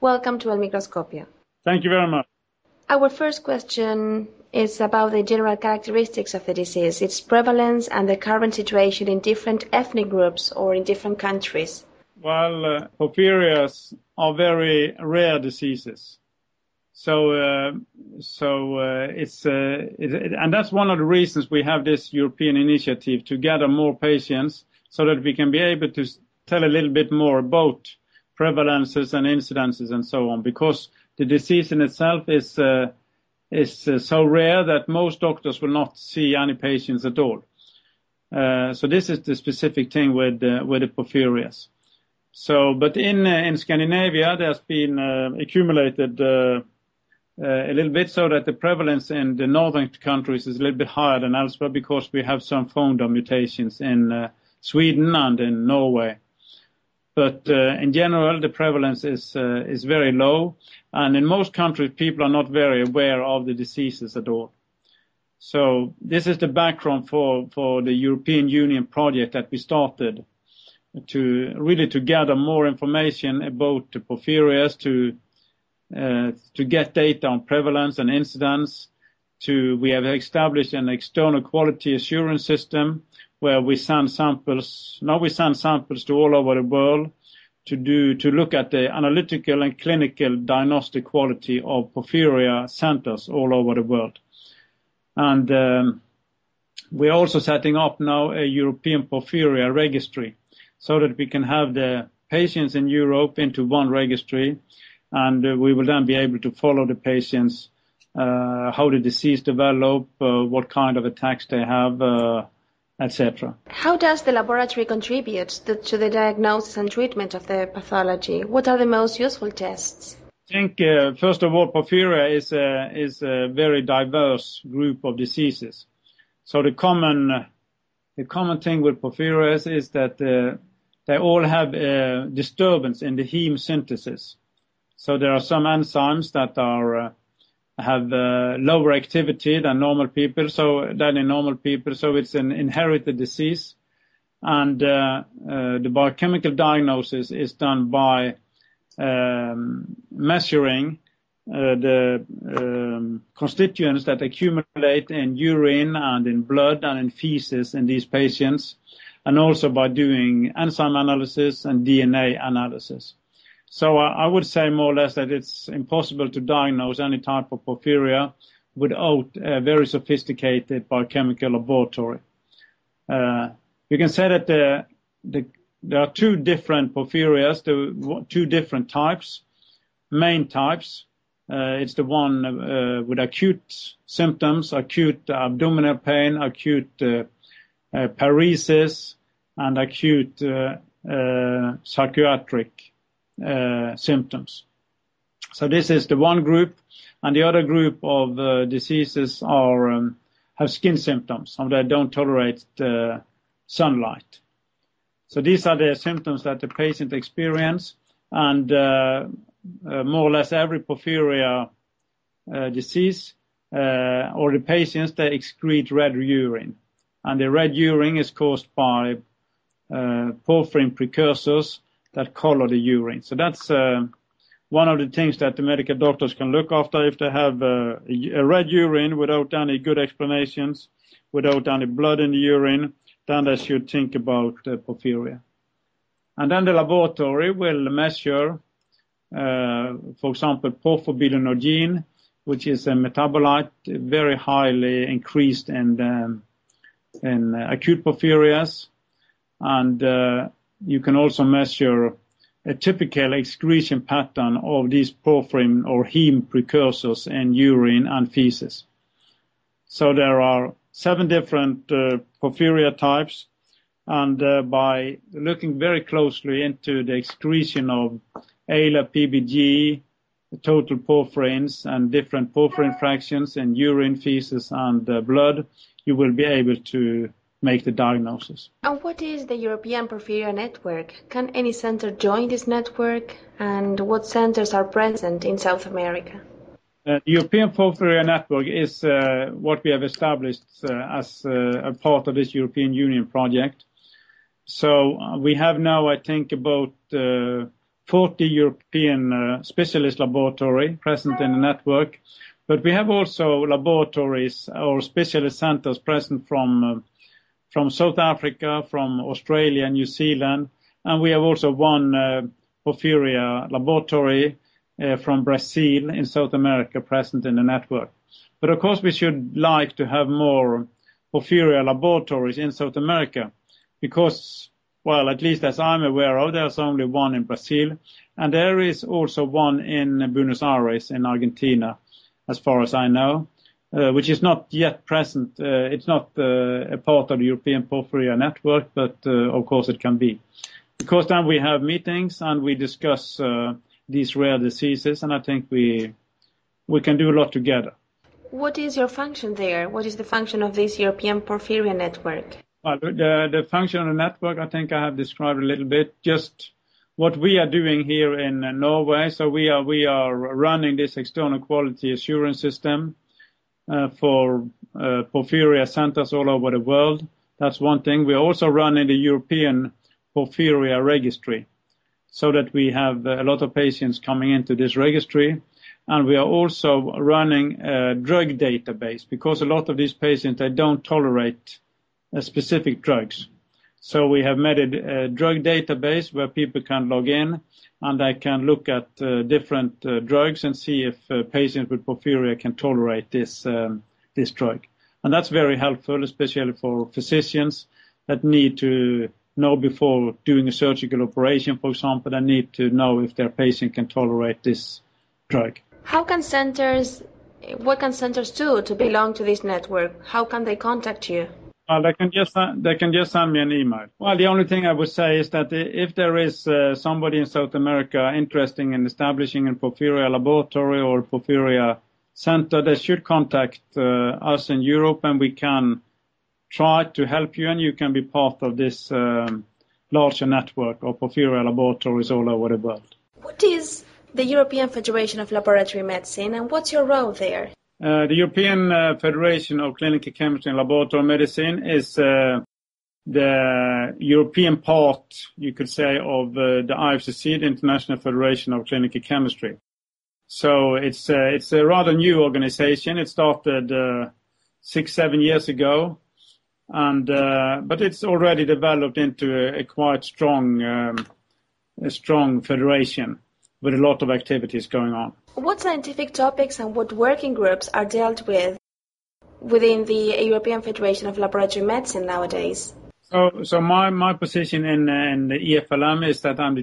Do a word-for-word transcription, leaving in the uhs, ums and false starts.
Welcome to El Microscopio. Thank you very much. Our first question is about the general characteristics of the disease, its prevalence and the current situation in different ethnic groups or in different countries. Well, uh, porphyrias are very rare diseases. So, uh, so uh, it's uh, it, it, and that's one of the reasons we have this European initiative to gather more patients so that we can be able to tell a little bit more about prevalences and incidences and so on, because the disease in itself is uh, is uh, so rare that most doctors will not see any patients at all. Uh, so this is the specific thing with uh, with the porphyrias. So, but in uh, in Scandinavia, there's been uh, accumulated uh, uh, a little bit so that the prevalence in the northern countries is a little bit higher than elsewhere because we have some founder mutations in uh, Sweden and in Norway. But uh, in general, the prevalence is uh, is very low, and in most countries, people are not very aware of the diseases at all. So this is the background for for the European Union project that we started to really to gather more information about the porphyrias, to uh, to get data on prevalence and incidence. To we have established an external quality assurance system where we send samples. Now we send samples to all over the world to do to look at the analytical and clinical diagnostic quality of porphyria centers all over the world. And um, we're also setting up now a European porphyria registry so that we can have the patients in Europe into one registry, and uh, we will then be able to follow the patients, uh, how the disease develop, uh, what kind of attacks they have, uh, et cetera. How does the laboratory contribute to, to the diagnosis and treatment of the pathology? What are the most useful tests? I think, uh, first of all, porphyria is a, is a very diverse group of diseases. So the common, the common thing with porphyrias is that uh, they all have a disturbance in the heme synthesis. So there are some enzymes that are uh, have uh, lower activity than normal people, so than in normal people. So it's an inherited disease, and uh, uh, the biochemical diagnosis is done by um, measuring uh, the um, constituents that accumulate in urine and in blood and in feces in these patients, and also by doing enzyme analysis and D N A analysis. So I would say more or less that it's impossible to diagnose any type of porphyria without a very sophisticated biochemical laboratory. Uh, you can say that the, the, there are two different porphyrias, the two different types, main types. Uh, it's the one uh, with acute symptoms, acute abdominal pain, acute uh, uh, paresis, and acute uh, uh, psychiatric Uh, symptoms. So this is the one group, and the other group of uh, diseases are um, have skin symptoms, and they don't tolerate uh, sunlight. So these are the symptoms that the patient experience, and uh, uh, more or less every porphyria uh, disease uh, or the patients, they excrete red urine, and the red urine is caused by uh, porphyrin precursors that color the urine. So that's uh, one of the things that the medical doctors can look after if they have uh, a red urine without any good explanations, without any blood in the urine, then they should think about uh, porphyria. And then the laboratory will measure, uh, for example, porphobilinogen, which is a metabolite very highly increased in, um, in acute porphyrias, and uh, you can also measure a typical excretion pattern of these porphyrin or heme precursors in urine and feces. So there are seven different uh, porphyria types, and uh, by looking very closely into the excretion of A L A, P B G, total porphyrins and different porphyrin fractions in urine, feces and uh, blood, you will be able to make the diagnosis. And what is the European Porphyria Network? Can any center join this network? And what centers are present in South America? Uh, the European Porphyria Network is uh, what we have established uh, as uh, a part of this European Union project. So uh, we have now, I think, about uh, forty European uh, specialist laboratory present in the network. But we have also laboratories or specialist centers present from uh, from South Africa, from Australia, New Zealand, and we have also one uh, porphyria laboratory uh, from Brazil in South America present in the network. But of course we should like to have more porphyria laboratories in South America because, well, at least as I'm aware of, there's only one in Brazil, and there is also one in Buenos Aires in Argentina, as far as I know, uh, which is not yet present. Uh, it's not uh, a part of the European Porphyria Network, but uh, of course it can be. Because then we have meetings and we discuss uh, these rare diseases, and I think we we can do a lot together. What is your function there? What is the function of this European Porphyria Network? Well, the, the function of the network, I think I have described a little bit. Just what we are doing here in uh, Norway. So we are we are running this external quality assurance system uh, for uh, porphyria centers all over the world. That's one thing. We're also running the European Porphyria Registry, so that we have a lot of patients coming into this registry. And we are also running a drug database because a lot of these patients, they don't tolerate uh, specific drugs. So we have made a, a drug database where people can log in and they can look at uh, different uh, drugs and see if uh, patients with porphyria can tolerate this um, this drug. And that's very helpful, especially for physicians that need to know before doing a surgical operation, for example, they need to know if their patient can tolerate this drug. How can centers, what can centers do to belong to this network? How can they contact you? Well, they can just they can just send me an email. Well, the only thing I would say is that if there is uh, somebody in South America interested in establishing a porphyria laboratory or porphyria center, they should contact uh, us in Europe, and we can try to help you, and you can be part of this um, larger network of porphyria laboratories all over the world. What is the European Federation of Laboratory Medicine, and what's your role there? Uh, the European uh, Federation of Clinical Chemistry and Laboratory Medicine is uh, the European part, you could say, of uh, the I F C C, the International Federation of Clinical Chemistry. So it's uh, it's a rather new organization. It started uh, six, seven years ago, and uh, but it's already developed into a, a quite strong, um, a strong federation with a lot of activities going on. What scientific topics and what working groups are dealt with within the European Federation of Laboratory Medicine nowadays? So, so my, my position in, in the E F L M is that I'm the